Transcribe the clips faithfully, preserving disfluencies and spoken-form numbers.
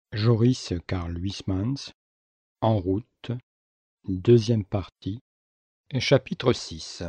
Joris Karl Huysmans, En route, deuxième partie, chapitre six.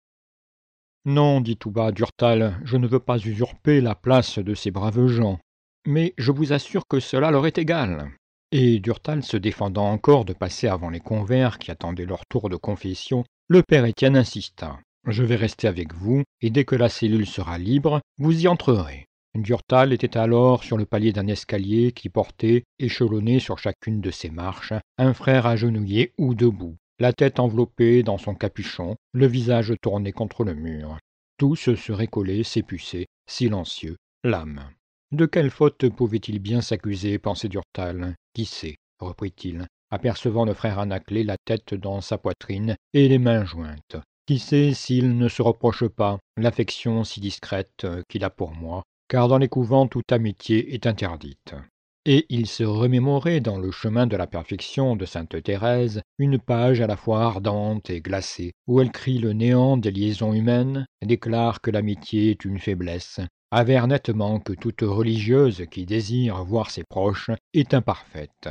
Non, dit tout bas Durtal, je ne veux pas usurper la place de ces braves gens, mais je vous assure que cela leur est égal. Et Durtal se défendant encore de passer avant les convers qui attendaient leur tour de confession, le père Étienne insista. Je vais rester avec vous, et dès que la cellule sera libre, vous y entrerez. Durtal était alors sur le palier d'un escalier qui portait, échelonné sur chacune de ses marches, un frère agenouillé ou debout, la tête enveloppée dans son capuchon, le visage tourné contre le mur. Tous seraient collés, s'épucés, silencieux, l'âme. De quelle faute pouvait-il bien s'accuser, pensait Durtal. Qui sait, reprit-il, apercevant le frère Anaclet la tête dans sa poitrine et les mains jointes. Qui sait s'il ne se reproche pas l'affection si discrète qu'il a pour moi, car dans les couvents toute amitié est interdite. Et il se remémorait dans le chemin de la perfection de sainte Thérèse une page à la fois ardente et glacée, où elle crie le néant des liaisons humaines, déclare que l'amitié est une faiblesse, avère nettement que toute religieuse qui désire voir ses proches est imparfaite.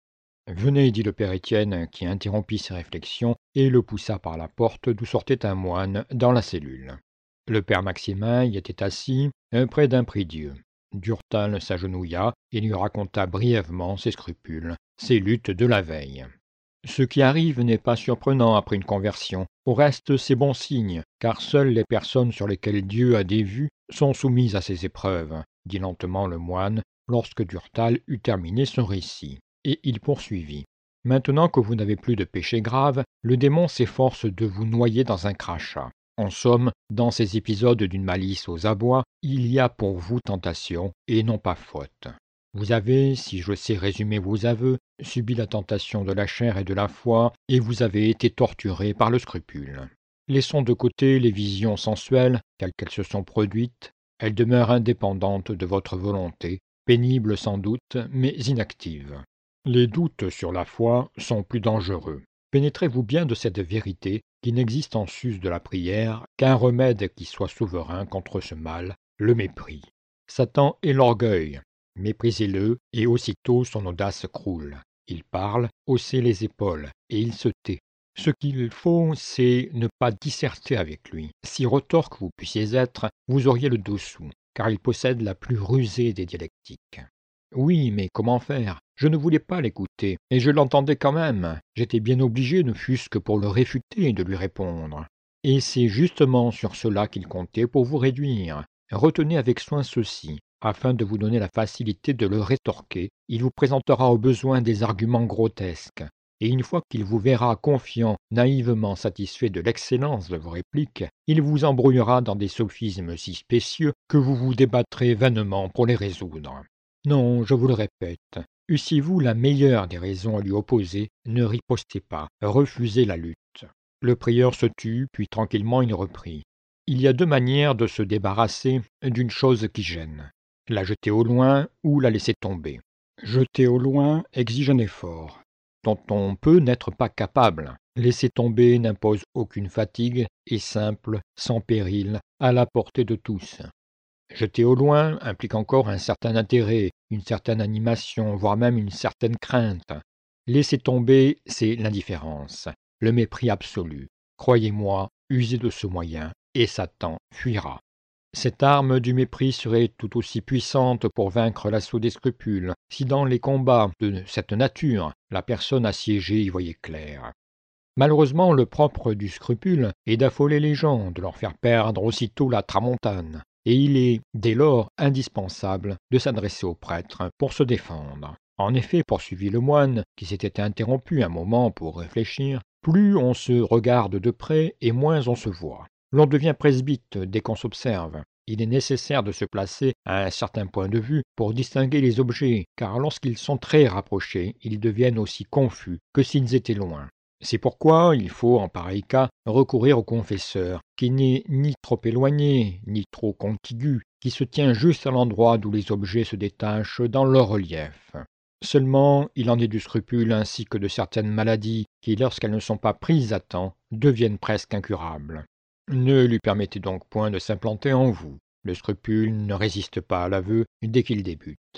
« Venez, dit le père Étienne, qui interrompit ses réflexions et le poussa par la porte d'où sortait un moine dans la cellule. Le père Maximin y était assis, près d'un prie-dieu. Durtal s'agenouilla et lui raconta brièvement ses scrupules, ses luttes de la veille. Ce qui arrive n'est pas surprenant après une conversion. Au reste, c'est bon signe, car seules les personnes sur lesquelles Dieu a des vues sont soumises à ces épreuves, dit lentement le moine, lorsque Durtal eut terminé son récit. Et il poursuivit. Maintenant que vous n'avez plus de péché grave, le démon s'efforce de vous noyer dans un crachat. En somme, dans ces épisodes d'une malice aux abois, il y a pour vous tentation, et non pas faute. Vous avez, si je sais résumer vos aveux, subi la tentation de la chair et de la foi, et vous avez été torturé par le scrupule. Laissons de côté les visions sensuelles, telles qu'elles se sont produites. Elles demeurent indépendantes de votre volonté, pénibles sans doute, mais inactives. Les doutes sur la foi sont plus dangereux. Pénétrez-vous bien de cette vérité qui n'existe en sus de la prière qu'un remède qui soit souverain contre ce mal, le mépris. Satan est l'orgueil. Méprisez-le, et aussitôt son audace croule. Il parle, haussez les épaules, et il se tait. Ce qu'il faut, c'est ne pas disserter avec lui. Si retorque vous puissiez être, vous auriez le dessous, car il possède la plus rusée des dialectiques. Oui, mais comment faire? Je ne voulais pas l'écouter, et je l'entendais quand même. J'étais bien obligé, ne fût-ce que pour le réfuter, de lui répondre. Et c'est justement sur cela qu'il comptait pour vous réduire. Retenez avec soin ceci. Afin de vous donner la facilité de le rétorquer, il vous présentera au besoin des arguments grotesques. Et une fois qu'il vous verra confiant, naïvement satisfait de l'excellence de vos répliques, il vous embrouillera dans des sophismes si spécieux que vous vous débattrez vainement pour les résoudre. Non, je vous le répète, eussiez-vous la meilleure des raisons à lui opposer, ne ripostez pas, refusez la lutte. Le prieur se tut, puis tranquillement il reprit. Il y a deux manières de se débarrasser d'une chose qui gêne. La jeter au loin ou la laisser tomber. Jeter au loin exige un effort, dont on peut n'être pas capable. Laisser tomber n'impose aucune fatigue, est simple, sans péril, à la portée de tous. Jeter au loin implique encore un certain intérêt, une certaine animation, voire même une certaine crainte. Laisser tomber, c'est l'indifférence, le mépris absolu. Croyez-moi, usez de ce moyen, et Satan fuira. Cette arme du mépris serait tout aussi puissante pour vaincre l'assaut des scrupules, si dans les combats de cette nature, la personne assiégée y voyait clair. Malheureusement, le propre du scrupule est d'affoler les gens, de leur faire perdre aussitôt la tramontane, et il est, dès lors, indispensable de s'adresser au prêtre pour se défendre. En effet, poursuivit le moine, qui s'était interrompu un moment pour réfléchir, plus on se regarde de près et moins on se voit. L'on devient presbyte dès qu'on s'observe. Il est nécessaire de se placer à un certain point de vue pour distinguer les objets, car lorsqu'ils sont très rapprochés, ils deviennent aussi confus que s'ils étaient loin. C'est pourquoi il faut, en pareil cas, recourir au confesseur, qui n'est ni trop éloigné, ni trop contigu, qui se tient juste à l'endroit d'où les objets se détachent dans leur relief. Seulement, il en est du scrupule ainsi que de certaines maladies qui, lorsqu'elles ne sont pas prises à temps, deviennent presque incurables. Ne lui permettez donc point de s'implanter en vous. Le scrupule ne résiste pas à l'aveu dès qu'il débute.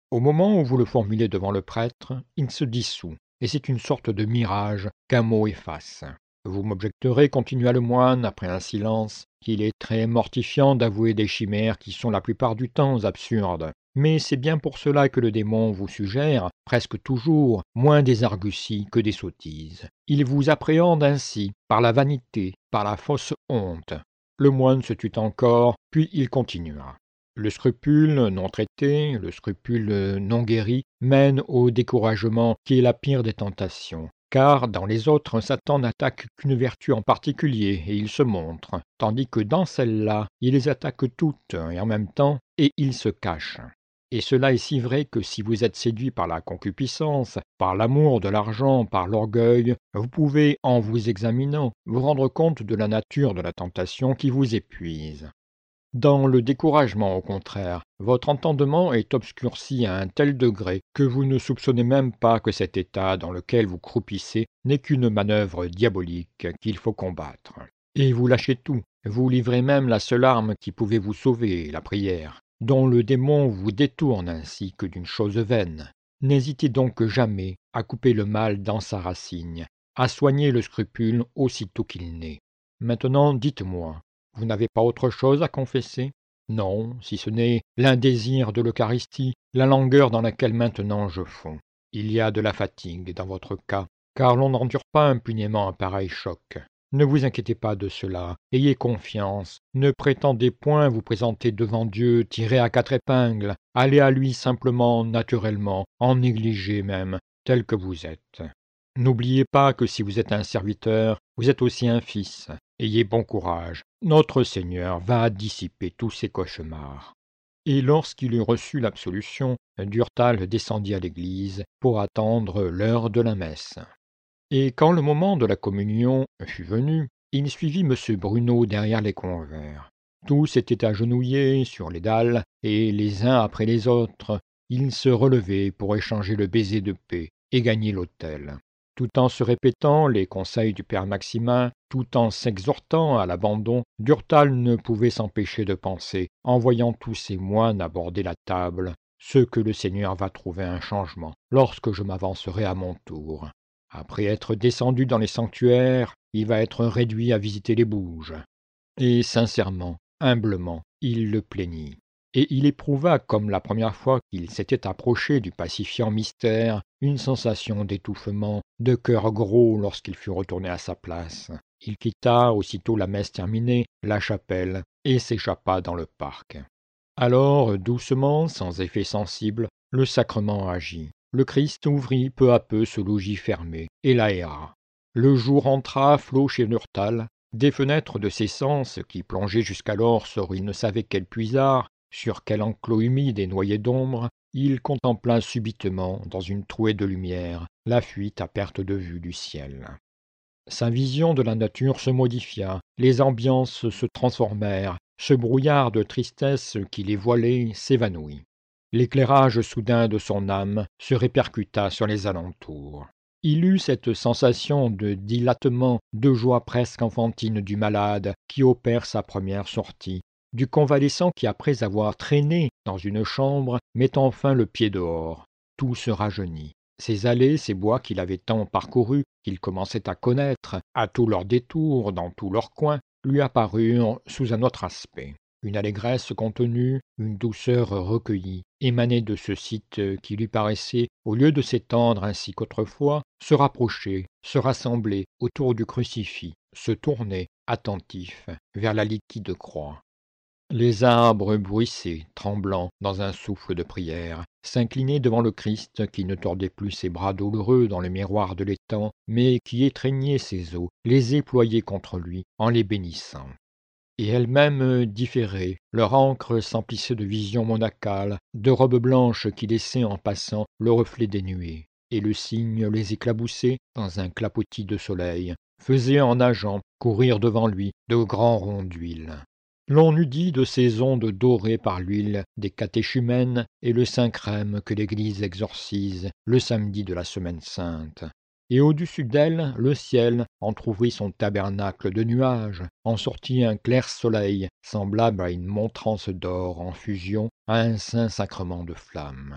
Au moment où vous le formulez devant le prêtre, il se dissout, et c'est une sorte de mirage qu'un mot efface. Vous m'objecterez, continua le moine, après un silence, qu'il est très mortifiant d'avouer des chimères qui sont la plupart du temps absurdes. Mais c'est bien pour cela que le démon vous suggère, presque toujours, moins des arguties que des sottises. Il vous appréhende ainsi, par la vanité, par la fausse honte. Le moine se tut encore, puis il continua. Le scrupule non traité, le scrupule non guéri, mène au découragement qui est la pire des tentations. Car dans les autres, Satan n'attaque qu'une vertu en particulier, et il se montre, tandis que dans celle-là, il les attaque toutes, et en même temps, et il se cache. Et cela est si vrai que si vous êtes séduit par la concupiscence, par l'amour de l'argent, par l'orgueil, vous pouvez, en vous examinant, vous rendre compte de la nature de la tentation qui vous épuise. Dans le découragement, au contraire, votre entendement est obscurci à un tel degré que vous ne soupçonnez même pas que cet état dans lequel vous croupissez n'est qu'une manœuvre diabolique qu'il faut combattre. Et vous lâchez tout, vous livrez même la seule arme qui pouvait vous sauver, la prière, dont le démon vous détourne ainsi que d'une chose vaine. N'hésitez donc jamais à couper le mal dans sa racine, à soigner le scrupule aussitôt qu'il naît. Maintenant, dites-moi, vous n'avez pas autre chose à confesser? Non, si ce n'est l'indésir de l'Eucharistie, la langueur dans laquelle maintenant je fonds. Il y a de la fatigue dans votre cas, car l'on n'endure pas impunément un pareil choc. Ne vous inquiétez pas de cela, ayez confiance, ne prétendez point vous présenter devant Dieu tiré à quatre épingles, allez à lui simplement, naturellement, en négligé même, tel que vous êtes. N'oubliez pas que si vous êtes un serviteur, vous êtes aussi un fils. Ayez bon courage, notre Seigneur va dissiper tous ces cauchemars. Et lorsqu'il eut reçu l'absolution, Durtal descendit à l'église pour attendre l'heure de la messe. Et quand le moment de la communion fut venu, il suivit M. Bruno derrière les convers. Tous étaient agenouillés sur les dalles, et les uns après les autres, ils se relevaient pour échanger le baiser de paix et gagner l'autel. Tout en se répétant les conseils du père Maximin, tout en s'exhortant à l'abandon, Durtal ne pouvait s'empêcher de penser, en voyant tous ces moines aborder la table, ce que le Seigneur va trouver un changement lorsque je m'avancerai à mon tour. Après être descendu dans les sanctuaires, il va être réduit à visiter les bouges. Et sincèrement, humblement, il le plaignit. Et il éprouva, comme la première fois qu'il s'était approché du pacifiant mystère, une sensation d'étouffement, de cœur gros lorsqu'il fut retourné à sa place. Il quitta, aussitôt la messe terminée, la chapelle et s'échappa dans le parc. Alors, doucement, sans effet sensible, le sacrement agit. Le Christ ouvrit peu à peu ce logis fermé et l'aéra. Le jour entra à flot chez Durtal. Des fenêtres de ses sens, qui plongeaient jusqu'alors sur il ne savait quel puisard, sur quel enclos humide et noyé d'ombre, il contempla subitement, dans une trouée de lumière, la fuite à perte de vue du ciel. Sa vision de la nature se modifia, les ambiances se transformèrent, ce brouillard de tristesse qui les voilait s'évanouit. L'éclairage soudain de son âme se répercuta sur les alentours. Il eut cette sensation de dilatement, de joie presque enfantine du malade qui opère sa première sortie, du convalescent qui, après avoir traîné dans une chambre, met enfin le pied dehors. Tout se rajeunit. Ces allées, ces bois qu'il avait tant parcourus, qu'il commençait à connaître, à tous leurs détours, dans tous leurs coins, lui apparurent sous un autre aspect. Une allégresse contenue, une douceur recueillie, émanaient de ce site qui lui paraissait, au lieu de s'étendre ainsi qu'autrefois, se rapprocher, se rassembler autour du crucifix, se tourner, attentif, vers la liquide croix. Les arbres bruissaient, tremblants, dans un souffle de prière, s'inclinaient devant le Christ qui ne tordait plus ses bras douloureux dans le miroir de l'étang, mais qui étreignait ses os, les éployait contre lui, en les bénissant. Et elles-mêmes différaient, leur encre s'emplissait de visions monacales, de robes blanches qui laissaient en passant le reflet des nuées, et le cygne les éclaboussait dans un clapotis de soleil, faisait en nageant courir devant lui de grands ronds d'huile. L'on eût dit de ces ondes dorées par l'huile des catéchumènes et le Saint-Crème que l'Église exorcise le samedi de la Semaine sainte. Et au-dessus d'elle, le ciel entr'ouvrit son tabernacle de nuages, en sortit un clair soleil, semblable à une montrance d'or en fusion, à un saint sacrement de flammes.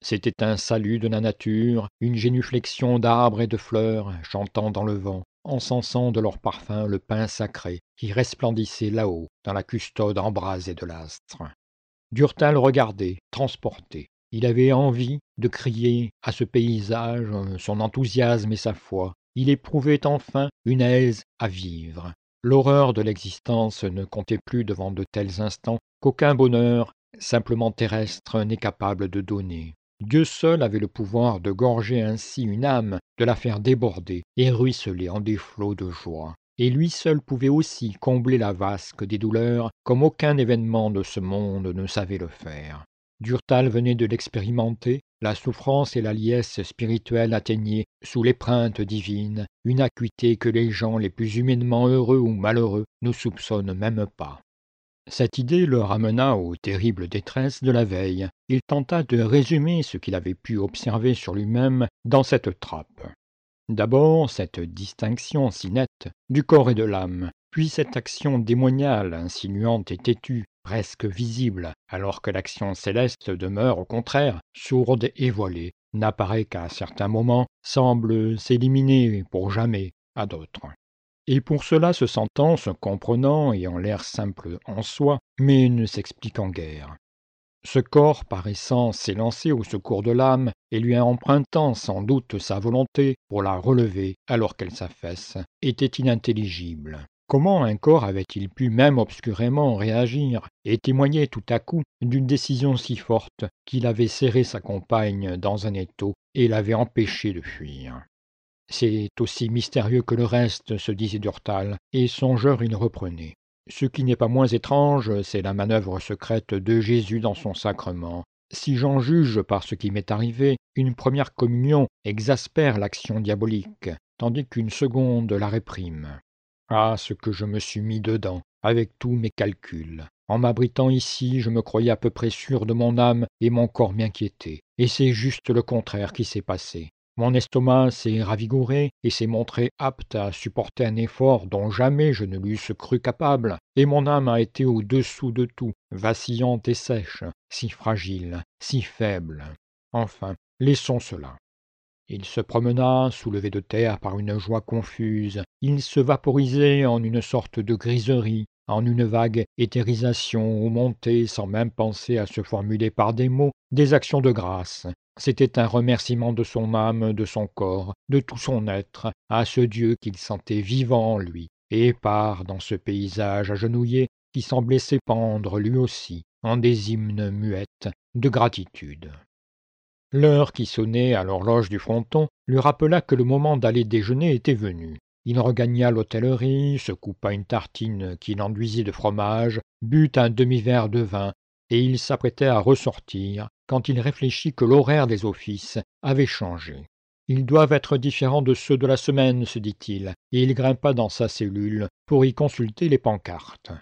C'était un salut de la nature, une génuflexion d'arbres et de fleurs, chantant dans le vent, encensant de leur parfum le pain sacré qui resplendissait là-haut dans la custode embrasée de l'astre. Durtal regardait, transporté. Il avait envie de crier à ce paysage son enthousiasme et sa foi. Il éprouvait enfin une aise à vivre. L'horreur de l'existence ne comptait plus devant de tels instants qu'aucun bonheur, simplement terrestre, n'est capable de donner. Dieu seul avait le pouvoir de gorger ainsi une âme, de la faire déborder et ruisseler en des flots de joie. Et lui seul pouvait aussi combler la vasque des douleurs comme aucun événement de ce monde ne savait le faire. Durtal venait de l'expérimenter, la souffrance et la liesse spirituelle atteignaient, sous l'épreinte divine, une acuité que les gens les plus humainement heureux ou malheureux ne soupçonnent même pas. Cette idée le ramena aux terribles détresses de la veille. Il tenta de résumer ce qu'il avait pu observer sur lui-même dans cette trappe. D'abord, cette distinction si nette du corps et de l'âme, puis cette action démoniale, insinuante et têtue, presque visible, alors que l'action céleste demeure au contraire sourde et voilée, n'apparaît qu'à certains moments, semble s'éliminer pour jamais à d'autres. Et pour cela se sentant, se comprenant et en l'air simple en soi, mais ne s'expliquant guère. Ce corps paraissant s'élancer au secours de l'âme et lui empruntant sans doute sa volonté pour la relever alors qu'elle s'affaisse, était inintelligible. Comment un corps avait-il pu même obscurément réagir et témoigner tout à coup d'une décision si forte qu'il avait serré sa compagne dans un étau et l'avait empêchée de fuir? C'est aussi mystérieux que le reste, se disait Durtal, et songeur il reprenait. Ce qui n'est pas moins étrange, c'est la manœuvre secrète de Jésus dans son sacrement. Si j'en juge par ce qui m'est arrivé, une première communion exaspère l'action diabolique, tandis qu'une seconde la réprime. Ah, ce que je me suis mis dedans, avec tous mes calculs. En m'abritant ici, je me croyais à peu près sûr de mon âme et mon corps m'inquiétait. Et c'est juste le contraire qui s'est passé. Mon estomac s'est ravigoré et s'est montré apte à supporter un effort dont jamais je ne l'eusse cru capable, et mon âme a été au-dessous de tout, vacillante et sèche, si fragile, si faible. Enfin, laissons cela. Il se promena, soulevé de terre par une joie confuse. Il se vaporisait en une sorte de griserie, en une vague éthérisation où montaient, sans même penser à se formuler par des mots, des actions de grâce. C'était un remerciement de son âme, de son corps, de tout son être, à ce Dieu qu'il sentait vivant en lui, et épars dans ce paysage agenouillé qui semblait s'épandre lui aussi en des hymnes muettes de gratitude. L'heure qui sonnait à l'horloge du fronton lui rappela que le moment d'aller déjeuner était venu. Il regagna l'hôtellerie, se coupa une tartine qu'il enduisit de fromage, but un demi-verre de vin, et il s'apprêtait à ressortir, quand il réfléchit que l'horaire des offices avait changé. Ils doivent être différents de ceux de la semaine, se dit-il, et il grimpa dans sa cellule pour y consulter les pancartes.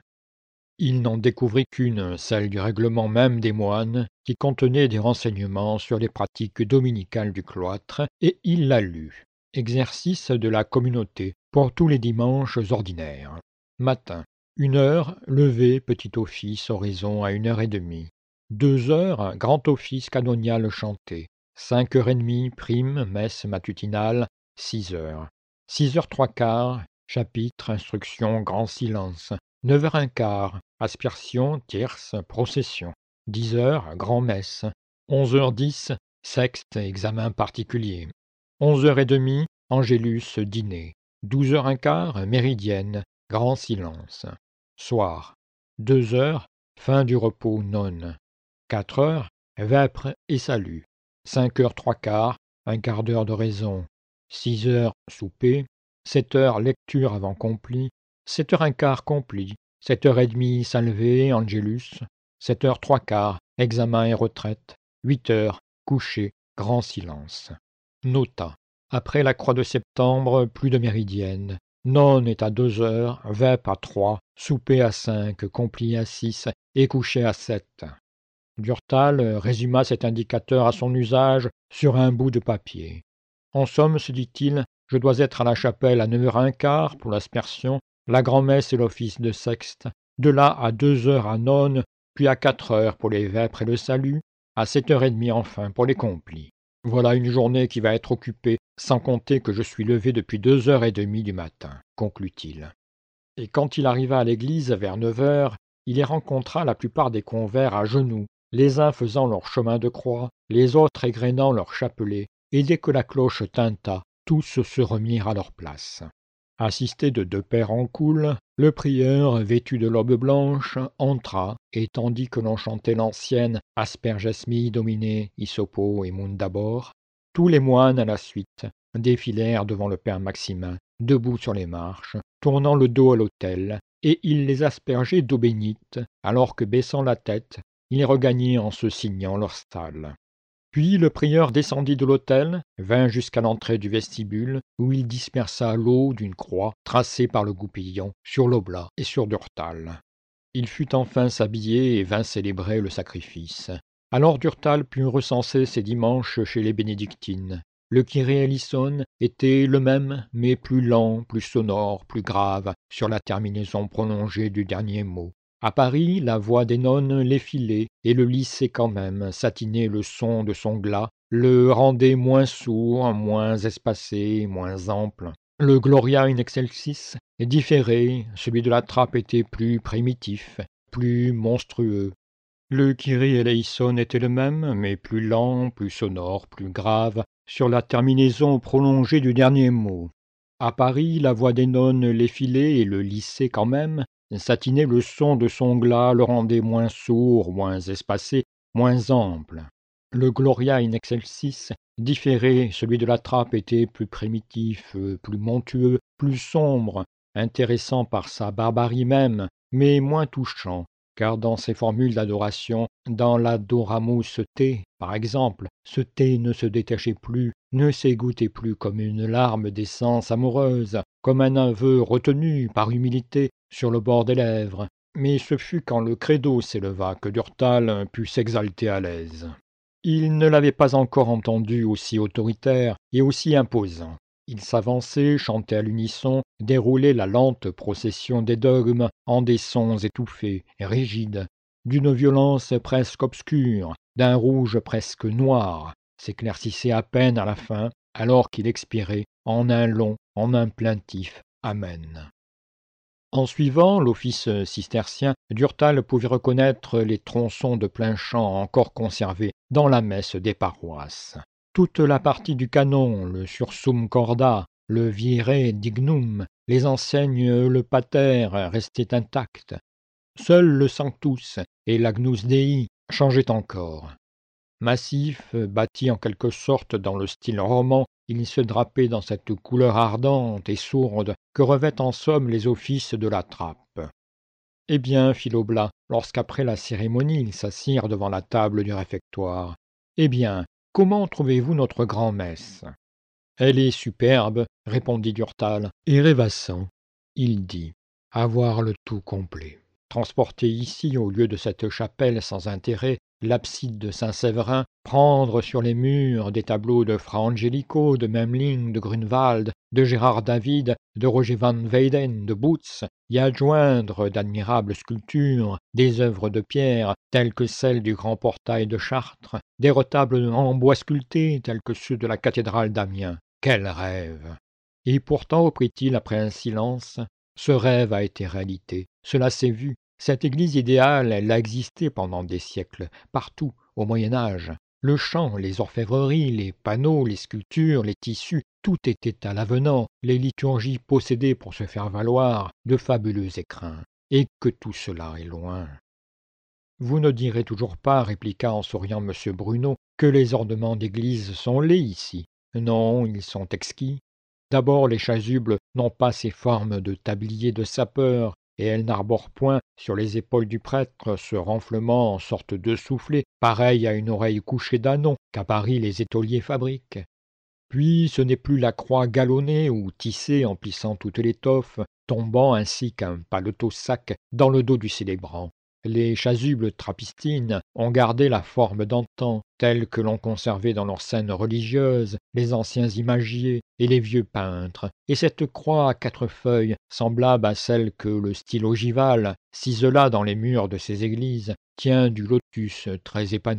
Il n'en découvrit qu'une, celle du règlement même des moines, qui contenait des renseignements sur les pratiques dominicales du cloître, et il la lut. Exercice de la communauté pour tous les dimanches ordinaires. Matin. Une heure, lever, petit office, oraison à une heure et demie. Deux heures, grand office canonial chanté. Cinq heures et demie, prime, messe matutinale, six heures. Six heures trois quarts, chapitre, instruction, grand silence. Neuf heures un quart, aspersion, tierce, procession. Dix heures, grand-messe. Onze heures dix, sexte, examen particulier. Onze heures et demie, angélus, dîner. Douze heures un quart, méridienne, grand silence. Soir. Deux heures, fin du repos, nonne. Quatre heures, vêpres et salut. Cinq heures trois quarts, un quart d'heure d'oraison. Six heures, souper. Sept heures, lecture avant compli. Sept heures un quart, compli. Sept heures et demie, salvé, angélus. Sept heures trois quarts, examen et retraite. Huit heures, coucher, grand silence. Nota. Après la croix de septembre, plus de méridienne. Nonne est à deux heures, vêpres à trois, souper à cinq, compli à six et coucher à sept. Durtal résuma cet indicateur à son usage sur un bout de papier. En somme, se dit-il, je dois être à la chapelle à neuf heures un quart pour l'aspersion, la grand-messe et l'office de sexte, de là à deux heures à nonne, puis à quatre heures pour les vêpres et le salut, à sept heures trente enfin, pour les complis. Voilà une journée qui va être occupée, sans compter que je suis levé depuis deux heures et demie du matin, conclut-il. Et quand il arriva à l'église vers neuf heures, il y rencontra la plupart des convers à genoux, les uns faisant leur chemin de croix, les autres égrenant leur chapelet, et dès que la cloche tinta, tous se remirent à leur place. Assisté de deux pères en coule, le prieur, vêtu de l'aube blanche, entra, et tandis que l'on chantait l'ancienne « Asperges mi domine, isopo et mundabor », tous les moines à la suite défilèrent devant le père Maximin, debout sur les marches, tournant le dos à l'autel, et il les aspergeait d'eau bénite, alors que, baissant la tête, ils regagnaient en se signant leur stalle. Puis le prieur descendit de l'autel, vint jusqu'à l'entrée du vestibule, où il dispersa l'eau d'une croix tracée par le goupillon sur l'oblat et sur Durtal. Il fut enfin s'habiller et vint célébrer le sacrifice. Alors Durtal put recenser ses dimanches chez les bénédictines. Le Kyrie eleison était le même, mais plus lent, plus sonore, plus grave, sur la terminaison prolongée du dernier mot. À Paris, la voix des nonnes l'effilait et le lissait quand même, satinait le son de son glas, le rendait moins sourd, moins espacé, moins ample. Le Gloria in excelsis différait, celui de la trappe était plus primitif, plus monstrueux. Le Kyrie eleison était le même, mais plus lent, plus sonore, plus grave, sur la terminaison prolongée du dernier mot. À Paris, la voix des nonnes l'effilait et le lissait quand même, satinait le son de son glas, le rendait moins sourd, moins espacé, moins ample. Le Gloria in excelsis différait, celui de la trappe était plus primitif, plus montueux, plus sombre, intéressant par sa barbarie même, mais moins touchant, car dans ses formules d'adoration, dans l'Adoramus te, par exemple, ce te ne se détachait plus, ne s'égouttait plus comme une larme d'essence amoureuse, comme un aveu retenu par humilité sur le bord des lèvres, mais ce fut quand le credo s'éleva que Durtal put s'exalter à l'aise. Il ne l'avait pas encore entendu aussi autoritaire et aussi imposant. Il s'avançait, chantait à l'unisson, déroulait la lente procession des dogmes en des sons étouffés, rigides, d'une violence presque obscure, d'un rouge presque noir, s'éclaircissait à peine à la fin, alors qu'il expirait en un long, en un plaintif Amen. En suivant l'office cistercien, Durtal pouvait reconnaître les tronçons de plein chant encore conservés dans la messe des paroisses. Toute la partie du canon, le sursum corda, le vire dignum, les enseignes, le pater restaient intacts. Seul le sanctus et l'agnus dei changeaient encore. Massif, bâti en quelque sorte dans le style roman, il se drapait dans cette couleur ardente et sourde que revêtent en somme les offices de la trappe. Eh bien, fit l'oblat, lorsqu'après la cérémonie ils s'assirent devant la table du réfectoire, eh bien, comment trouvez-vous notre grand-messe ? Elle est superbe, répondit Durtal, et rêvassant. Il dit, avoir le tout complet. Transporter ici, au lieu de cette chapelle sans intérêt, l'abside de Saint-Séverin, prendre sur les murs des tableaux de Fra Angelico, de Memling, de Grunewald, de Gérard David, de Roger van Weyden, de Boots, y adjoindre d'admirables sculptures, des œuvres de pierre telles que celles du grand portail de Chartres, des retables en bois sculptés tels que ceux de la cathédrale d'Amiens. Quel rêve! Et pourtant, reprit-il après un silence, ce rêve a été réalité, cela s'est vu. Cette église idéale, elle a existé pendant des siècles, partout, au Moyen-Âge. Le chant, les orfèvreries, les panneaux, les sculptures, les tissus, tout était à l'avenant, les liturgies possédaient pour se faire valoir de fabuleux écrins. Et que tout cela est loin. Vous ne direz toujours pas, répliqua en souriant M. Bruno, que les ornements d'église sont laids ici. Non, ils sont exquis. D'abord, les chasubles n'ont pas ces formes de tabliers de sapeur, et elles n'arborent point sur les épaules du prêtre ce renflement en sorte de soufflet, pareil à une oreille couchée d'ânon qu'à Paris les étoliers fabriquent. Puis ce n'est plus la croix galonnée ou tissée emplissant toute l'étoffe, tombant ainsi qu'un paletot-sac dans le dos du célébrant. Les chasubles trapistines ont gardé la forme d'antan, telle que l'ont conservée dans leurs scènes religieuses les anciens imagiers et les vieux peintres, et cette croix à quatre feuilles, semblable à celle que le style ogival cisela dans les murs de ces églises, tient du lotus très épanoui.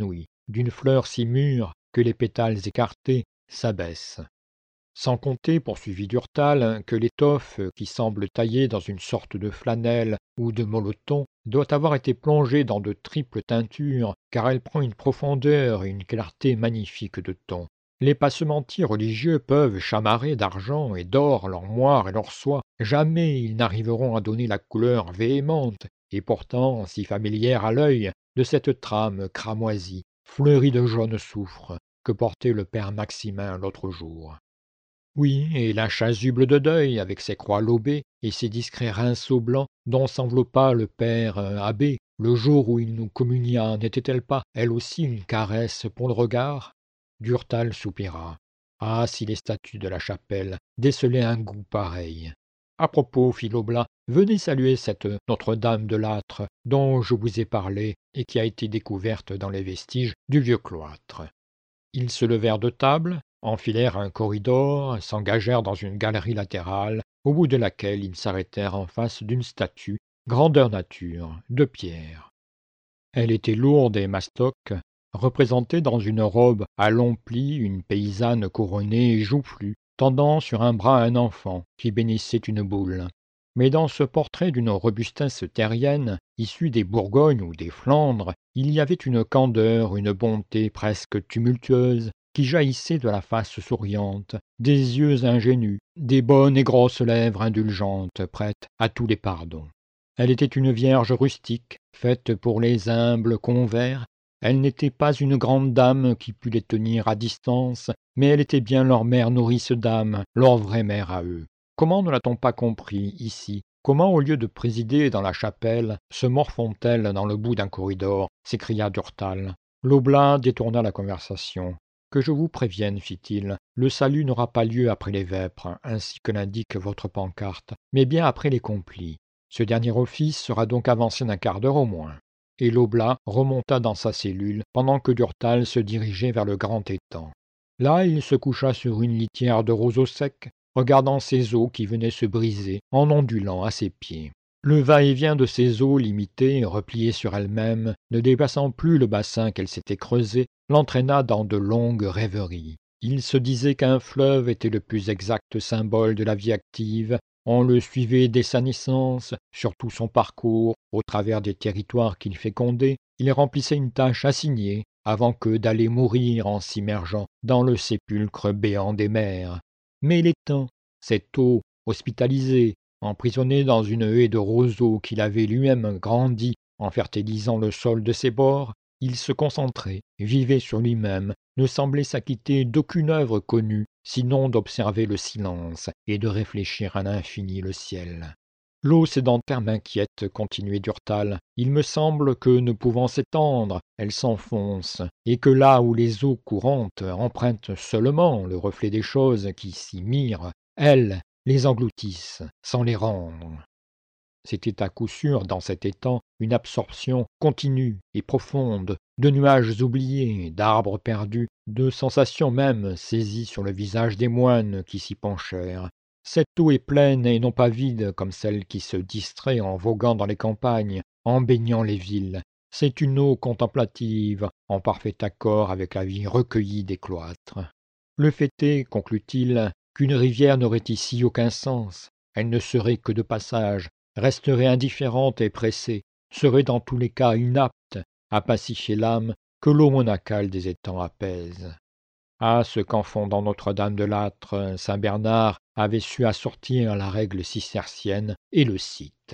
d'une fleur si mûre que les pétales écartés s'abaissent. Sans compter, poursuivit Durtal, que l'étoffe, qui semble taillée dans une sorte de flanelle ou de molleton, doit avoir été plongée dans de triples teintures, car elle prend une profondeur et une clarté magnifiques de ton. Les passementiers religieux peuvent chamarrer d'argent et d'or leur moire et leur soie, jamais ils n'arriveront à donner la couleur véhémente, et pourtant si familière à l'œil, de cette trame cramoisie, fleurie de jaune soufre, que portait le père Maximin l'autre jour. Oui, et la chasuble de deuil, avec ses croix lobées et ses discrets rinceaux blancs, dont s'enveloppa le père euh, abbé le jour où il nous communia, n'était-elle pas, elle aussi, une caresse pour le regard? Durtal soupira. Ah, si les statues de la chapelle décelaient un goût pareil! À propos, fit Loblat, venez saluer cette Notre-Dame de Lattre dont je vous ai parlé et qui a été découverte dans les vestiges du vieux cloître. Ils se levèrent de table, enfilèrent un corridor, s'engagèrent dans une galerie latérale, au bout de laquelle ils s'arrêtèrent en face d'une statue, grandeur nature, de pierre. Elle était lourde et mastoque, représentait dans une robe à longs plis une paysanne couronnée et joufflue, tendant sur un bras un enfant qui bénissait une boule. Mais dans ce portrait d'une robustesse terrienne, issue des Bourgognes ou des Flandres, il y avait une candeur, une bonté presque tumultueuse, qui jaillissaient de la face souriante, des yeux ingénus, des bonnes et grosses lèvres indulgentes, prêtes à tous les pardons. Elle était une vierge rustique, faite pour les humbles convers. Elle n'était pas une grande dame qui pût les tenir à distance, mais elle était bien leur mère nourrice d'âme, leur vraie mère à eux. Comment ne l'a-t-on pas compris ici? Comment, au lieu de présider dans la chapelle, se morfont-elles dans le bout d'un corridor? S'écria Durtal. L'Oblat détourna la conversation. Que je vous prévienne, fit-il, le salut n'aura pas lieu après les vêpres, ainsi que l'indique votre pancarte, mais bien après les complis. Ce dernier office sera donc avancé d'un quart d'heure au moins. Et l'Oblat remonta dans sa cellule, pendant que Durtal se dirigeait vers le grand étang. Là, il se coucha sur une litière de roseaux secs, regardant ces eaux qui venaient se briser en ondulant à ses pieds. Le va-et-vient de ces eaux limitées, repliées sur elles-mêmes, ne dépassant plus le bassin qu'elles s'étaient creusé, l'entraîna dans de longues rêveries. Il se disait qu'un fleuve était le plus exact symbole de la vie active. On le suivait dès sa naissance, sur tout son parcours, au travers des territoires qu'il fécondait. Il remplissait une tâche assignée, avant que d'aller mourir en s'immergeant dans le sépulcre béant des mers. Mais l'étang, cette eau hospitalisée, emprisonnée dans une haie de roseaux qu'il avait lui-même grandi en fertilisant le sol de ses bords, il se concentrait, vivait sur lui-même, ne semblait s'acquitter d'aucune œuvre connue, sinon d'observer le silence et de réfléchir à l'infini le ciel. L'eau sédentaire m'inquiète, continuait Durtal. Il me semble que, ne pouvant s'étendre, elle s'enfonce, et que là où les eaux courantes empruntent seulement le reflet des choses qui s'y mirent, elles les engloutissent sans les rendre. C'était à coup sûr, dans cet étang, une absorption continue et profonde, de nuages oubliés, d'arbres perdus, de sensations même saisies sur le visage des moines qui s'y penchèrent. Cette eau est pleine et non pas vide comme celle qui se distrait en voguant dans les campagnes, en baignant les villes. C'est une eau contemplative, en parfait accord avec la vie recueillie des cloîtres. Le fait est, conclut-il, qu'une rivière n'aurait ici aucun sens. Elle ne serait que de passage, resterait indifférente et pressée, serait dans tous les cas inapte à pacifier l'âme que l'eau monacale des étangs apaise. Ah, ce qu'en fondant Notre-Dame de Lattre, saint Bernard avait su assortir la règle cistercienne et le cite.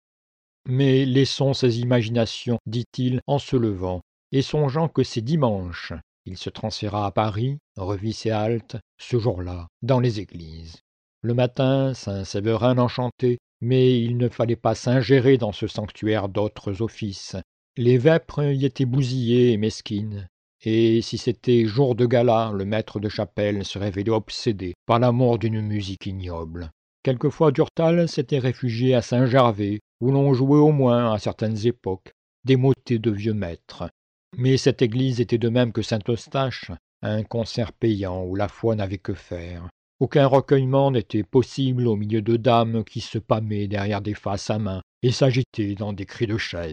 Mais laissons ces imaginations, dit-il en se levant, et songeant que c'est dimanche. Il se transféra à Paris, revit ses haltes, ce jour-là, dans les églises. Le matin, saint Séverin l'enchantait, mais il ne fallait pas s'ingérer dans ce sanctuaire d'autres offices. Les vêpres y étaient bousillées et mesquines, et si c'était jour de gala, le maître de chapelle se révélait obsédé par l'amour d'une musique ignoble. Quelquefois Durtal s'était réfugié à Saint-Gervais, où l'on jouait au moins, à certaines époques, des motets de vieux maîtres. Mais cette église était de même que Saint-Eustache, un concert payant où la foi n'avait que faire. Aucun recueillement n'était possible au milieu de dames qui se pâmaient derrière des faces à main et s'agitaient dans des cris de chaise.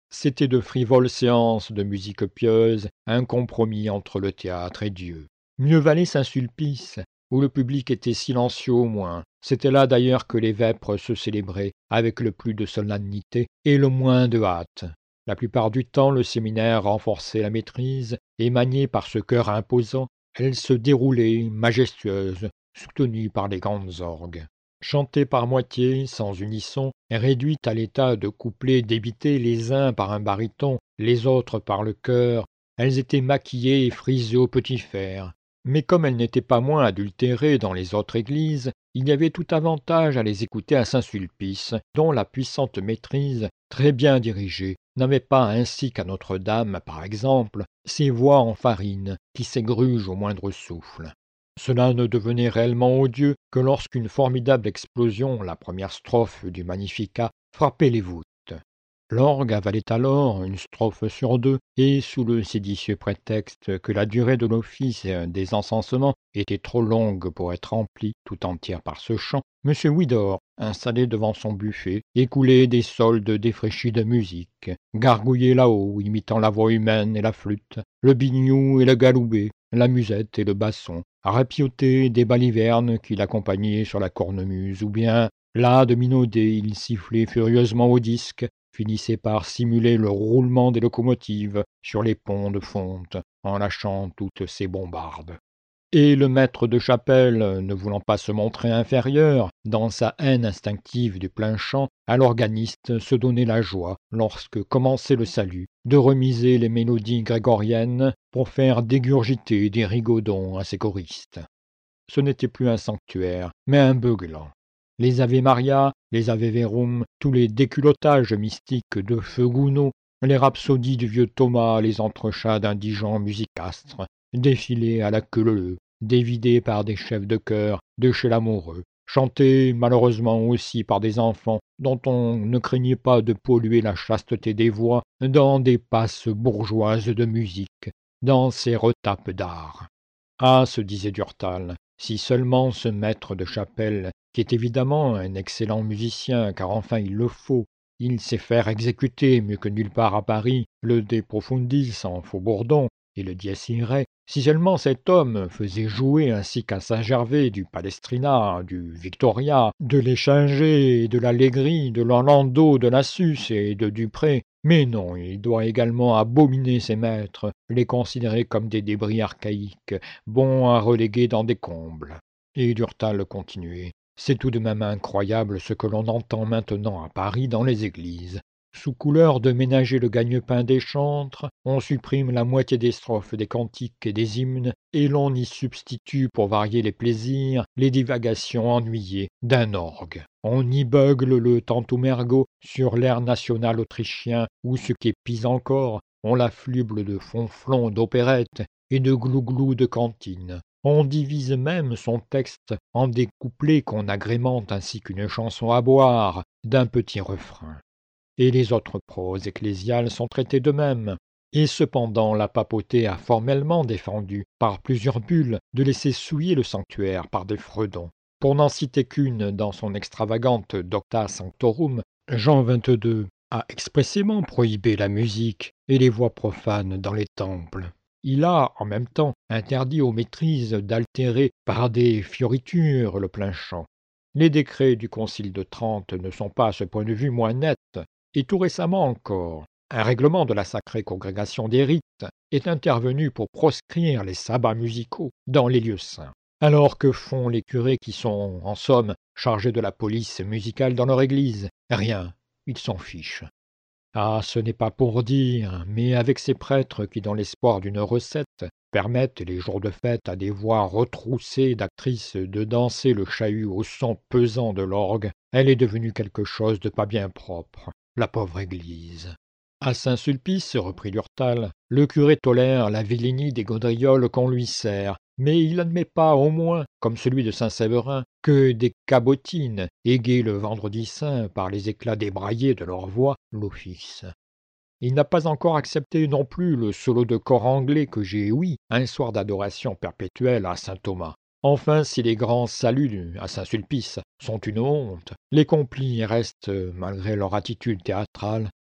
C'étaient de frivoles séances de musique pieuse, un compromis entre le théâtre et Dieu. Mieux valait Saint-Sulpice, où le public était silencieux au moins. C'était là d'ailleurs que les vêpres se célébraient avec le plus de solennité et le moins de hâte. La plupart du temps, le séminaire renforçait la maîtrise, et maniée par ce chœur imposant, elle se déroulait, majestueuse, soutenue par les grandes orgues. Chantée par moitié, sans unisson, réduite à l'état de couplets débités les uns par un baryton, les autres par le chœur, elles étaient maquillées et frisées au petit fer. Mais comme elles n'étaient pas moins adultérées dans les autres églises, il y avait tout avantage à les écouter à Saint-Sulpice, dont la puissante maîtrise, très bien dirigée, n'avait pas ainsi qu'à Notre-Dame, par exemple, ses voix en farine qui s'égrugent au moindre souffle. Cela ne devenait réellement odieux que lorsqu'une formidable explosion, la première strophe du Magnificat, frappait les voûtes. L'orgue avalait alors une strophe sur deux, et sous le séditieux prétexte que la durée de l'office des encensements était trop longue pour être remplie tout entière par ce chant, M. Widor, installé devant son buffet, écoulait des soldes défraîchis de musique, gargouillait là-haut, imitant la voix humaine et la flûte, le biniou et le galoubet, la musette et le basson, rapiotait des balivernes qui l'accompagnaient sur la cornemuse, ou bien, là de minaudet, il sifflait furieusement au disque, finissait par simuler le roulement des locomotives sur les ponts de fonte, en lâchant toutes ses bombardes. Et le maître de chapelle, ne voulant pas se montrer inférieur, dans sa haine instinctive du plein chant, à l'organiste se donnait la joie, lorsque commençait le salut, de remiser les mélodies grégoriennes pour faire dégurgiter des rigodons à ses choristes. Ce n'était plus un sanctuaire, mais un beuglant. Les Ave Maria, les Ave Verum, tous les déculottages mystiques de feu Gounod, les rhapsodies du vieux Thomas, les entrechats d'indigents musicastres, défilaient à la queue leu, dévidés par des chefs de chœur de chez l'amoureux, chantés malheureusement aussi par des enfants dont on ne craignait pas de polluer la chasteté des voix dans des passes bourgeoises de musique, dans ces retapes d'art. Ah, se disait Durtal, si seulement ce maître de chapelle, qui est évidemment un excellent musicien, car enfin il le faut, il sait faire exécuter mieux que nulle part à Paris le De Profundis en faux-bourdon et le Dies Irae, si seulement cet homme faisait jouer ainsi qu'à Saint-Gervais du Palestrina, du Victoria, de l'Échinger, de l'Allegri, de l'Orlando, de Lassus et de Dupré. Mais non, il doit également abominer ses maîtres, les considérer comme des débris archaïques, bons à reléguer dans des combles. Et Durtal continuait. C'est tout de même incroyable ce que l'on entend maintenant à Paris dans les églises. Sous couleur de ménager le gagne-pain des chantres, on supprime la moitié des strophes des cantiques et des hymnes, et l'on y substitue, pour varier les plaisirs, les divagations ennuyées d'un orgue. On y beugle le tantum-ergo sur l'air national autrichien, ou ce qui est pis encore, on l'affluble de fonflons d'opérette et de glouglous de cantine. On divise même son texte en des couplets qu'on agrémente ainsi qu'une chanson à boire d'un petit refrain. Et les autres proses ecclésiales sont traitées de même. Et cependant la papauté a formellement défendu, par plusieurs bulles, de laisser souiller le sanctuaire par des fredons. Pour n'en citer qu'une dans son extravagante Docta Sanctorum, Jean vingt-deux a expressément prohibé la musique et les voix profanes dans les temples. Il a, en même temps, interdit aux maîtrises d'altérer par des fioritures le plein chant. Les décrets du Concile de Trente ne sont pas à ce point de vue moins nets, et tout récemment encore, un règlement de la Sacrée Congrégation des Rites est intervenu pour proscrire les sabbats musicaux dans les lieux saints. Alors que font les curés qui sont, en somme, chargés de la police musicale dans leur église? Rien, ils s'en fichent. Ah, ce n'est pas pour dire, mais avec ces prêtres qui, dans l'espoir d'une recette, permettent les jours de fête à des voix retroussées d'actrices de danser le chahut au son pesant de l'orgue, elle est devenue quelque chose de pas bien propre, la pauvre église. À Saint-Sulpice, reprit Durtal, le curé tolère la vilainie des gaudrioles qu'on lui sert, mais il n'admet pas, au moins, comme celui de Saint-Séverin, que des cabotines, égayent le vendredi saint par les éclats débraillés de leur voix, l'office. Il n'a pas encore accepté non plus le solo de cor anglais que j'ai ouï un soir d'adoration perpétuelle à Saint-Thomas. Enfin, si les grands saluts à Saint-Sulpice sont une honte, les complis restent, malgré leur attitude théâtrale,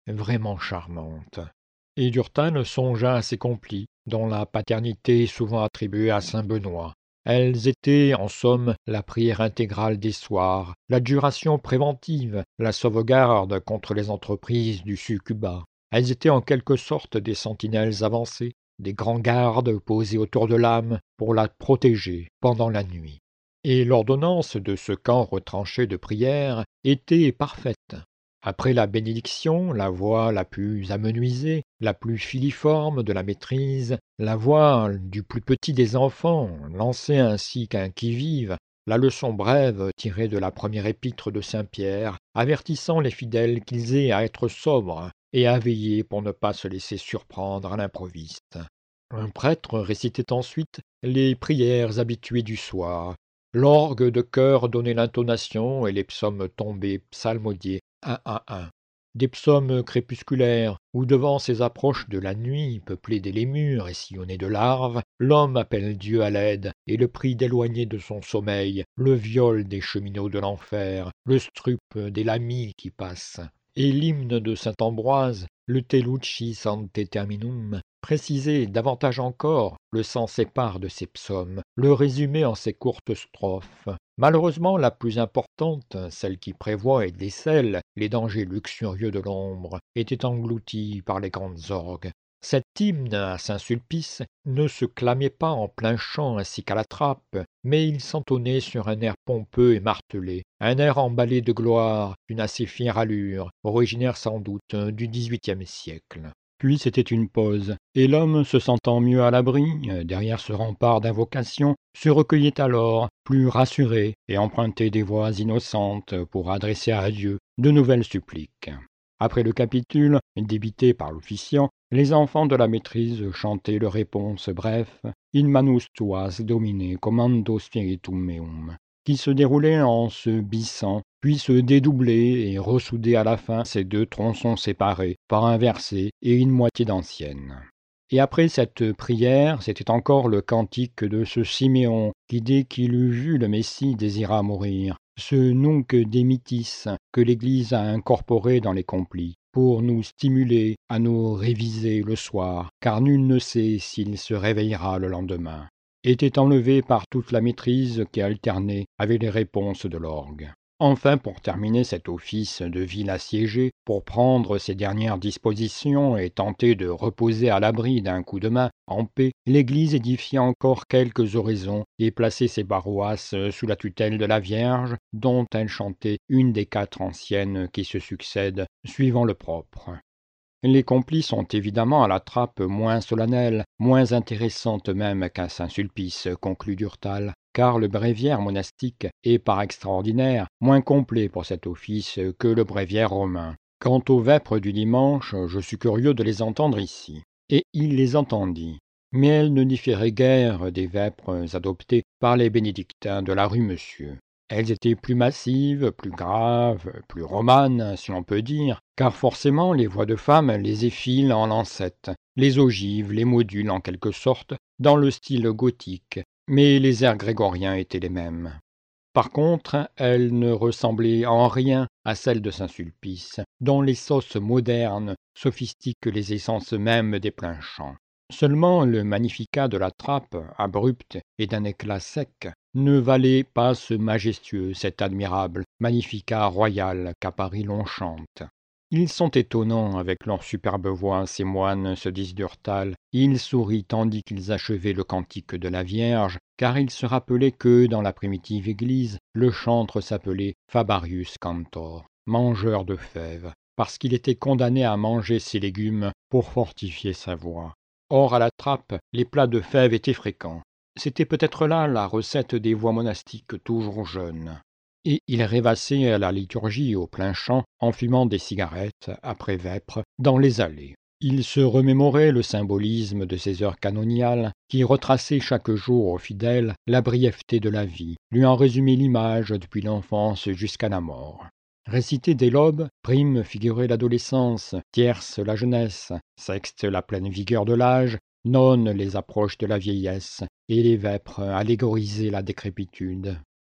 vraiment charmantes. Et Durtal songea à ses complies, dont la paternité est souvent attribuée à saint Benoît. Elles étaient, en somme, la prière intégrale des soirs, l'adjuration préventive, la sauvegarde contre les entreprises du succubat. Elles étaient en quelque sorte des sentinelles avancées, des grands gardes posés autour de l'âme pour la protéger pendant la nuit. Et l'ordonnance de ce camp retranché de prière était parfaite. Après la bénédiction, la voix la plus amenuisée, la plus filiforme de la maîtrise, la voix du plus petit des enfants, lancée ainsi qu'un qui-vive, la leçon brève tirée de la première épître de saint Pierre, avertissant les fidèles qu'ils aient à être sobres et à veiller pour ne pas se laisser surprendre à l'improviste. Un prêtre récitait ensuite les prières habituées du soir. L'orgue de chœur donnait l'intonation et les psaumes tombés psalmodiés un à un. Des psaumes crépusculaires, où devant ces approches de la nuit, peuplées des lémures et sillonnées de larves, l'homme appelle Dieu à l'aide et le prie d'éloigner de son sommeil le viol des cheminots de l'enfer, le strup des lamis qui passent. Et l'hymne de saint Ambroise, le Te Luci Sancte Terminum, précisait davantage encore le sens épars de ces psaumes, le résumé en ces courtes strophes. Malheureusement, la plus importante, celle qui prévoit et décèle les dangers luxurieux de l'ombre, était engloutie par les grandes orgues. Cet hymne à Saint-Sulpice ne se clamait pas en plein chant ainsi qu'à la trappe, mais il s'entonnait sur un air pompeux et martelé, un air emballé de gloire, d'une assez fière allure, originaire sans doute du dix-huitième siècle. Puis c'était une pause, et l'homme, se sentant mieux à l'abri, derrière ce rempart d'invocations, se recueillait alors, plus rassuré, et empruntait des voix innocentes pour adresser à Dieu de nouvelles suppliques. Après le capitule, débité par l'officiant, les enfants de la maîtrise chantaient leurs réponses bref, In manus tuas domine commando spiritum meum, qui se déroulait en se bissant, puis se dédoublait et ressoudait à la fin ces deux tronçons séparés par un verset et une moitié d'ancienne. Et après cette prière, c'était encore le cantique de ce Siméon qui, dès qu'il eut vu le Messie, désira mourir, ce nunc dimittis que l'Église a incorporé dans les complis, pour nous stimuler à nous réviser le soir, car nul ne sait s'il se réveillera le lendemain, était enlevé par toute la maîtrise qui alternait avec les réponses de l'orgue. Enfin, pour terminer cet office de ville assiégée, pour prendre ses dernières dispositions et tenter de reposer à l'abri d'un coup de main, en paix, l'Église édifia encore quelques oraisons et plaçait ses paroisses sous la tutelle de la Vierge, dont elle chantait une des quatre anciennes qui se succèdent, suivant le propre. Les complis sont évidemment à la trappe moins solennelle, moins intéressante même qu'à Saint-Sulpice, conclut Durtal, car le bréviaire monastique est par extraordinaire moins complet pour cet office que le bréviaire romain. Quant aux vêpres du dimanche, je suis curieux de les entendre ici. Et il les entendit. Mais elles ne différaient guère des vêpres adoptées par les bénédictins de la rue Monsieur. Elles étaient plus massives, plus graves, plus romanes, si l'on peut dire, car forcément les voix de femmes les effilent en lancettes, les ogives, les modulent en quelque sorte, dans le style gothique, mais les airs grégoriens étaient les mêmes. Par contre, elles ne ressemblaient en rien à celles de Saint-Sulpice, dont les sauces modernes sophistiquent les essences mêmes des pleins champs. Seulement le Magnificat de la trappe, abrupt et d'un éclat sec, ne valait pas ce majestueux, cet admirable Magnificat royal qu'à Paris l'on chante. Ils sont étonnants avec leur superbe voix, ces moines, se disent Durtal. Ils sourient tandis qu'ils achevaient le cantique de la Vierge, car ils se rappelaient que, dans la primitive Église, le chantre s'appelait Fabarius Cantor, mangeur de fèves, parce qu'il était condamné à manger ses légumes pour fortifier sa voix. Or, à la trappe, les plats de fèves étaient fréquents. C'était peut-être là la recette des voix monastiques toujours jeunes. Et il rêvassait à la liturgie au plein champ en fumant des cigarettes, après vêpres, dans les allées. Il se remémorait le symbolisme de ces heures canoniales qui retraçaient chaque jour aux fidèles la brièveté de la vie, lui en résumait l'image depuis l'enfance jusqu'à la mort. Récité dès l'aube, prime figurait l'adolescence, tierce la jeunesse, sexte la pleine vigueur de l'âge, nonne les approches de la vieillesse, et les vêpres allégorisaient la décrépitude.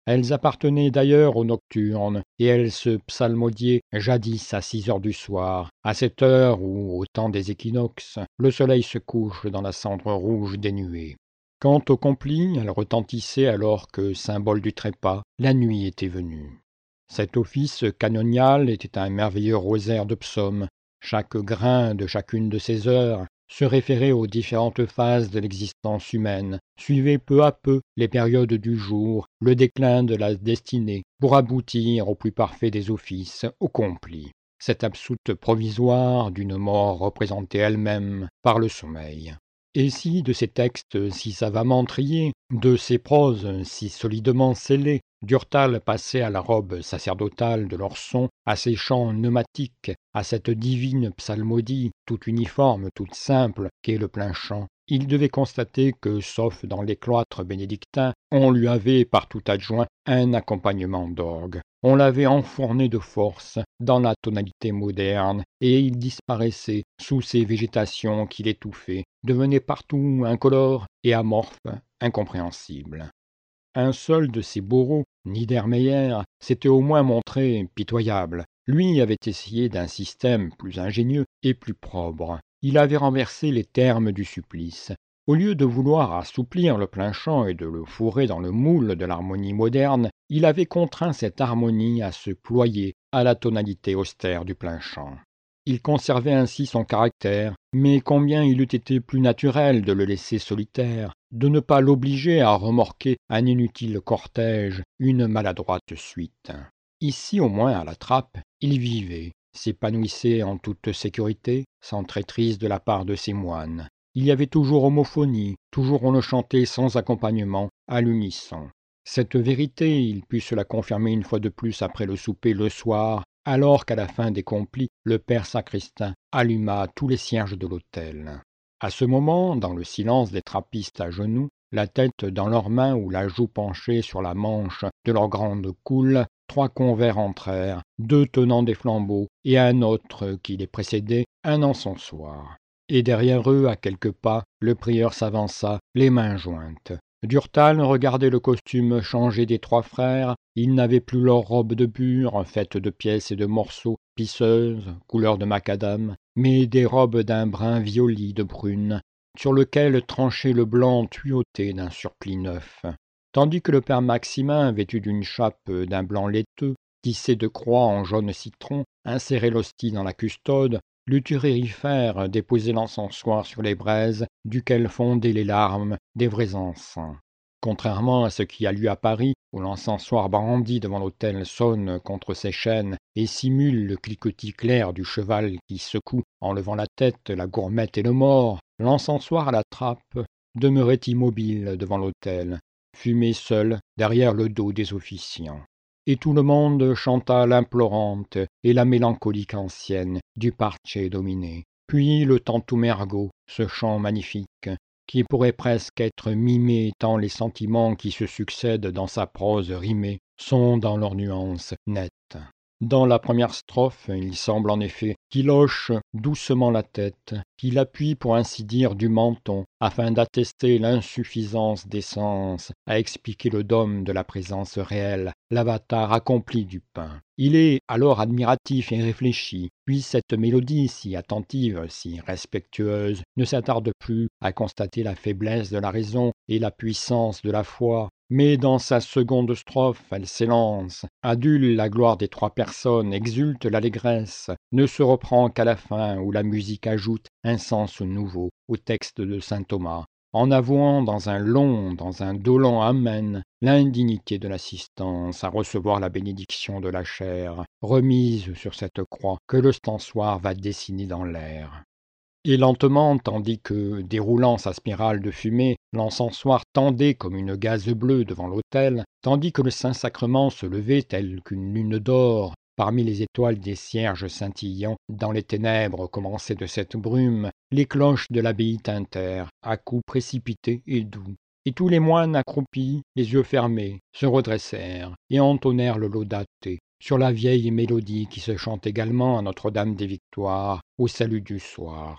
Elles appartenaient d'ailleurs aux nocturnes, et elles se psalmodiaient jadis à six heures du soir, à cette heure où, au temps des équinoxes, le soleil se couche dans la cendre rouge des nuées. Quant aux complis, elles retentissaient alors que, symbole du trépas, la nuit était venue. Cet office canonial était un merveilleux rosaire de psaumes. Chaque grain de chacune de ces heures se référait aux différentes phases de l'existence humaine, suivait peu à peu les périodes du jour, le déclin de la destinée, pour aboutir au plus parfait des offices, au compli, cette absoute provisoire d'une mort représentée elle-même par le sommeil. Et si de ces textes si savamment triés, de ces proses si solidement scellées, Durtal passait à la robe sacerdotale de l'Orson, à ces chants pneumatiques, à cette divine psalmodie, toute uniforme, toute simple, qu'est le plein chant, il devait constater que, sauf dans les cloîtres bénédictins, on lui avait partout adjoint un accompagnement d'orgue. On l'avait enfourné de force dans la tonalité moderne, et il disparaissait sous ces végétations qui l'étouffaient, devenait partout incolore et amorphe, incompréhensible. Un seul de ces bourreaux, Niedermeyer, s'était au moins montré pitoyable. Lui avait essayé d'un système plus ingénieux et plus propre. Il avait renversé les termes du supplice. Au lieu de vouloir assouplir le plein chant et de le fourrer dans le moule de l'harmonie moderne, il avait contraint cette harmonie à se ployer à la tonalité austère du plein chant. Il conservait ainsi son caractère, mais combien il eût été plus naturel de le laisser solitaire, de ne pas l'obliger à remorquer un inutile cortège, une maladroite suite. Ici au moins à la Trappe, il vivait, s'épanouissait en toute sécurité, sans traîtrise de la part de ses moines. Il y avait toujours homophonie, toujours on le chantait sans accompagnement, à l'unisson. Cette vérité, il put se la confirmer une fois de plus après le souper le soir, alors qu'à la fin des complis, le père sacristain alluma tous les cierges de l'autel. À ce moment, dans le silence des trappistes à genoux, la tête dans leurs mains ou la joue penchée sur la manche de leur grande coule, trois convers entrèrent, deux tenant des flambeaux, et un autre, qui les précédait, un encensoir. Et derrière eux, à quelques pas, le prieur s'avança, les mains jointes. Durtal regardait le costume changé des trois frères. Ils n'avaient plus leur robe de bure, faite de pièces et de morceaux, pisseuses, couleur de macadam, mais des robes d'un brun violet de brune, sur lequel tranchait le blanc tuyauté d'un surplis neuf. Tandis que le père Maximin, vêtu d'une chape d'un blanc laiteux, tissé de croix en jaune citron, insérait l'hostie dans la custode, l'utérifère déposait l'encensoir sur les braises, duquel fondaient les larmes des vrais encens. Contrairement à ce qui a lieu à Paris, où l'encensoir brandi devant l'autel sonne contre ses chaînes et simule le cliquetis clair du cheval qui secoue, en levant la tête, la gourmette et le mort, l'encensoir à la Trappe demeurait immobile devant l'autel, fumait seul derrière le dos des officiants. Et tout le monde chanta l'implorante et la mélancolique ancienne du Parce Domine, puis le Tantum ergo, ce chant magnifique, qui pourrait presque être mimé tant les sentiments qui se succèdent dans sa prose rimée sont dans leurs nuances nettes. Dans la première strophe, il semble en effet qu'il hoche doucement la tête, qu'il appuie pour ainsi dire du menton, afin d'attester l'insuffisance des sens, à expliquer le dôme de la présence réelle, l'avatar accompli du pain. Il est alors admiratif et réfléchi, puis cette mélodie si attentive, si respectueuse, ne s'attarde plus à constater la faiblesse de la raison et la puissance de la foi, mais dans sa seconde strophe, elle s'élance, adule la gloire des trois personnes, exulte l'allégresse, ne se reprend qu'à la fin où la musique ajoute un sens nouveau au texte de saint Thomas, en avouant dans un long, dans un dolent amen, l'indignité de l'assistance à recevoir la bénédiction de la chair, remise sur cette croix que l'ostensoir va dessiner dans l'air. Et lentement, tandis que, déroulant sa spirale de fumée, l'encensoir tendait comme une gaze bleue devant l'autel, tandis que le Saint-Sacrement se levait tel qu'une lune d'or parmi les étoiles des cierges scintillants, dans les ténèbres commencées de cette brume, les cloches de l'abbaye tintèrent, à coups précipités et doux. Et tous les moines accroupis, les yeux fermés, se redressèrent et entonnèrent le Laudate sur la vieille mélodie qui se chante également à Notre-Dame des Victoires, au salut du soir.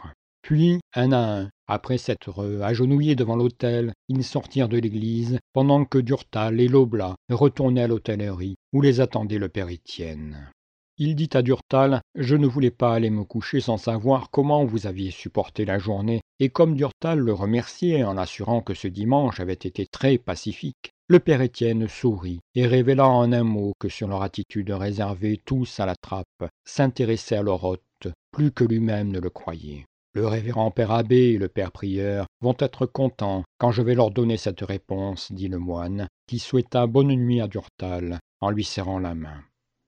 Puis, un à un, après s'être agenouillés devant l'autel, ils sortirent de l'église, pendant que Durtal et Lobla retournaient à l'hôtellerie, où les attendait le père Étienne. Il dit à Durtal « Je ne voulais pas aller me coucher sans savoir comment vous aviez supporté la journée », et comme Durtal le remerciait en l'assurant que ce dimanche avait été très pacifique, le père Étienne sourit et révéla en un mot que sur leur attitude réservée tous à la trappe s'intéressaient à leur hôte plus que lui-même ne le croyait. Le révérend père abbé et le père prieur vont être contents quand je vais leur donner cette réponse, dit le moine, qui souhaita bonne nuit à Durtal en lui serrant la main.